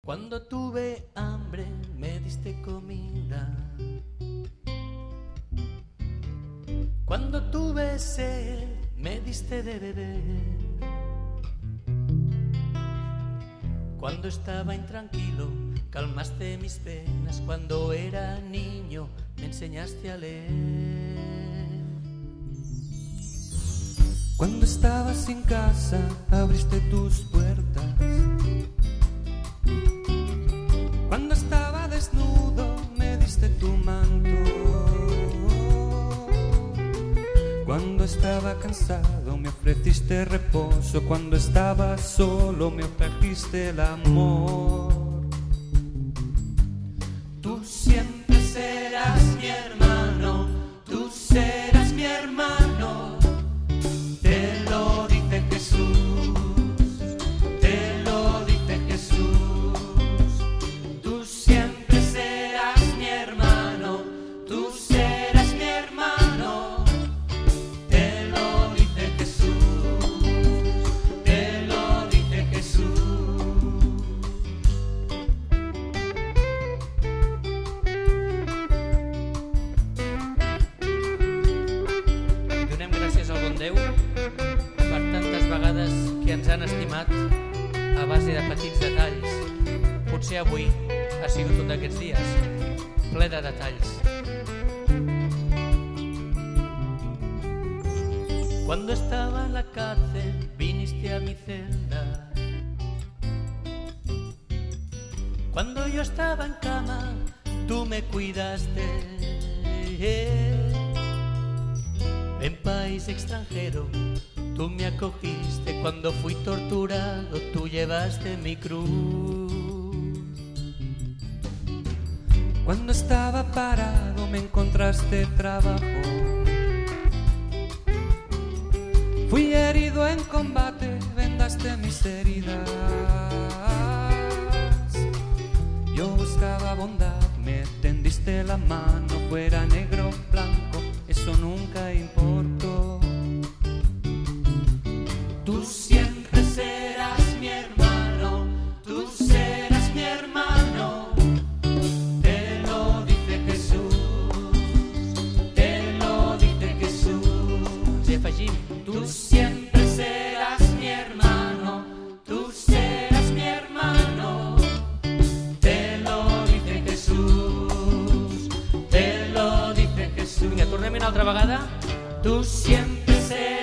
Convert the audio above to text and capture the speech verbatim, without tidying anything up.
Cuando tuve hambre me diste comida. Cuando tuve sed me diste de beber. Cuando estaba intranquilo calmaste mis penas. Cuando era niño me enseñaste a leer. Cuando estaba sin casa abriste tus puertas. Cuando estaba desnudo me diste tu manto. Cuando estaba cansado me ofreciste reposo. Cuando estaba solo me ofreciste el amor. Tú siempre serás mi hermano. Tú serás mi hermano. Te lo dice Jesús. Te lo dice Jesús. Tú siempre serás mi hermano. Tú serás mi hermano. Te lo dice Jesús. Te lo dice Jesús. Donem gràcies al bon Déu per tantes vegades que ens han estimat a base de petits detalls. Potser avui ha sigut un d'aquests dies ple de detalls. Cuando estaba en la cárcel viniste a mi celda. Cuando yo estaba en cama tú me cuidaste. En país extranjero tú me acogiste. Cuando fui torturado tú llevaste mi cruz. Cuando estaba parado me encontraste trabajo. Fui herido en combate, vendaste mis heridas. Yo buscaba bondad, me tendiste la mano. Fuera negro o blanco, eso nunca importó. Tú siempre serás mi hermano. Tú serás mi hermano. Te lo dice Jesús. Te lo dice Jesús. I afegim, tú siempre serás mi hermano. Tú serás mi hermano. Te lo dice Jesús. Te lo dice Jesús. Vinga, tornem una altra vegada. Tú siempre serás